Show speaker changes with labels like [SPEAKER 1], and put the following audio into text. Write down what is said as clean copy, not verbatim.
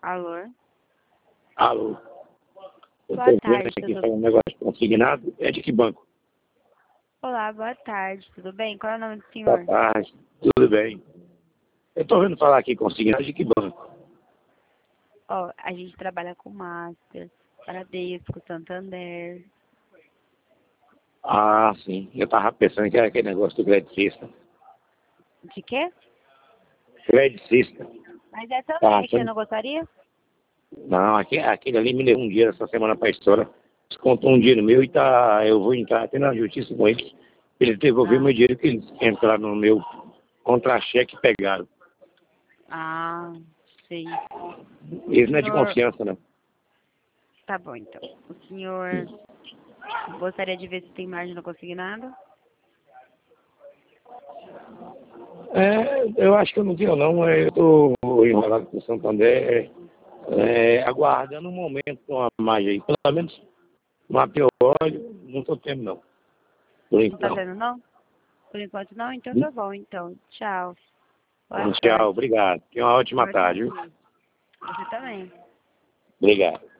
[SPEAKER 1] Alô?
[SPEAKER 2] Alô? Eu
[SPEAKER 1] Boa
[SPEAKER 2] tô vendo
[SPEAKER 1] tarde,
[SPEAKER 2] aqui
[SPEAKER 1] tudo
[SPEAKER 2] falar um
[SPEAKER 1] bem?
[SPEAKER 2] negócio consignado. É de que banco?
[SPEAKER 1] Olá, boa tarde, tudo bem? Qual é o nome do
[SPEAKER 2] Boa
[SPEAKER 1] senhor?
[SPEAKER 2] tarde. Tudo bem? Eu tô vendo falar aqui consignado de que banco?
[SPEAKER 1] Ó, a gente trabalha com Master, Bradesco, Santander.
[SPEAKER 2] Ah, sim. Eu tava pensando que era aquele negócio do Credicista.
[SPEAKER 1] De quê?
[SPEAKER 2] Credicista.
[SPEAKER 1] Mas é
[SPEAKER 2] Tá
[SPEAKER 1] também, que você
[SPEAKER 2] achando?
[SPEAKER 1] não gostaria?
[SPEAKER 2] Não, aquele ali me levou um dinheiro essa semana pra história. Descontou um dinheiro meu e tá. Eu vou entrar até na justiça com eles. Eles devolveram
[SPEAKER 1] Ah,
[SPEAKER 2] meu dinheiro que eles entraram no meu contra-cheque e pegaram.
[SPEAKER 1] ah, sei. O
[SPEAKER 2] Eles não é de
[SPEAKER 1] senhor...
[SPEAKER 2] confiança, não.
[SPEAKER 1] Tá bom, então. O senhor gostaria de ver se tem margem no consignado?
[SPEAKER 2] Eu acho que eu não tenho não. Eu estou enrolado com o Santander, aguardando um momento com a margem aí. Pelo menos uma óleo, não estou tendo não. Por
[SPEAKER 1] Não tá
[SPEAKER 2] então.
[SPEAKER 1] tendo, não? Por enquanto não? Então tá bom, então. Tchau. Boa
[SPEAKER 2] Tchau,
[SPEAKER 1] tarde.
[SPEAKER 2] obrigado. Tenha uma ótima
[SPEAKER 1] Ótimo
[SPEAKER 2] tarde, viu?
[SPEAKER 1] dia. Você também.
[SPEAKER 2] Obrigado.